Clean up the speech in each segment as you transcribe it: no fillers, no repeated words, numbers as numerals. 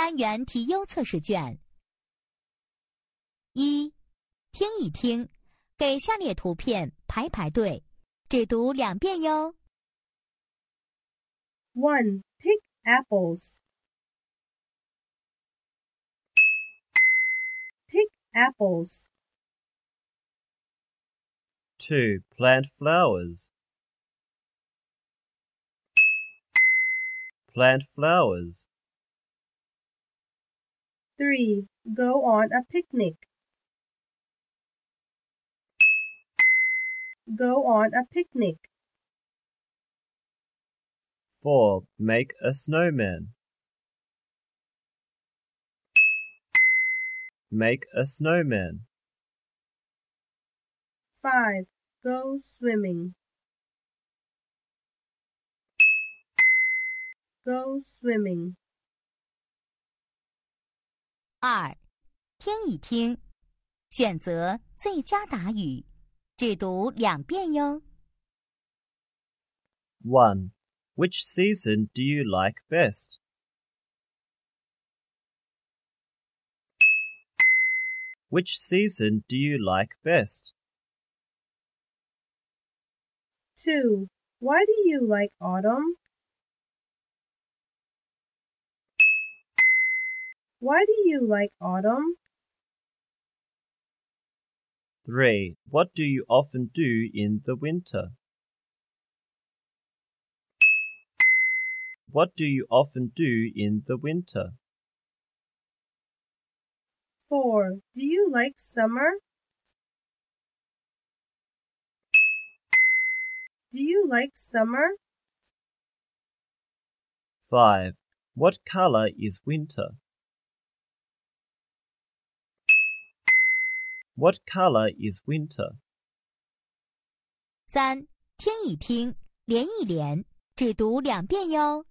单元题优测试卷。一、听一听，给下列图片排排队，只读2遍哟。 1. Pick apples. Pick apples. 2. Plant flowers. Plant flowers. 3. Go on a picnic. Go on a picnic. 4. Make a snowman. Make a snowman. 5. Go swimming. Go swimming. 2. 听一听，选择最佳答语，只读2遍哟。 1. Which season do you like best? Which season do you like best? 2. Why do you like autumn? Why do you like autumn? 3. What do you often do in the winter? What do you often do in the winter? 4. Do you like summer? Do you like summer? 5. What color is winter? What color is winter? 3. 听一听，连一连，只读2遍哟。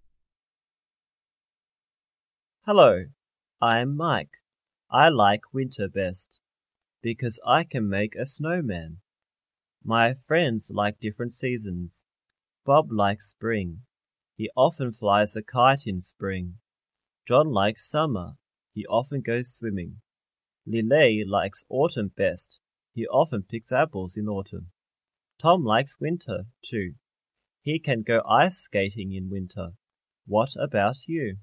Hello, I'm Mike. I like winter best because I can make a snowman. My friends like different seasons. Bob likes spring. He often flies a kite in spring. John likes summer. He often goes swimming. Lillet likes autumn best. He often picks apples in autumn. Tom likes winter, too. He can go ice skating in winter. What about you?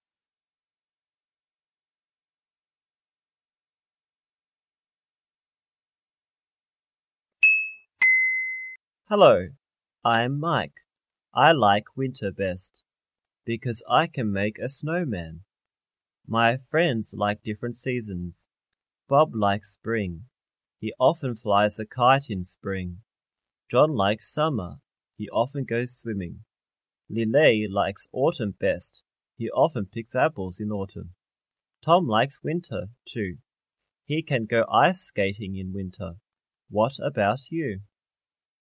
Hello, I'm Mike. I like winter best because I can make a snowman. My friends like different seasons. Bob likes spring. He often flies a kite in spring. John likes summer. He often goes swimming. Lillet likes autumn best. He often picks apples in autumn. Tom likes winter, too. He can go ice skating in winter. What about you?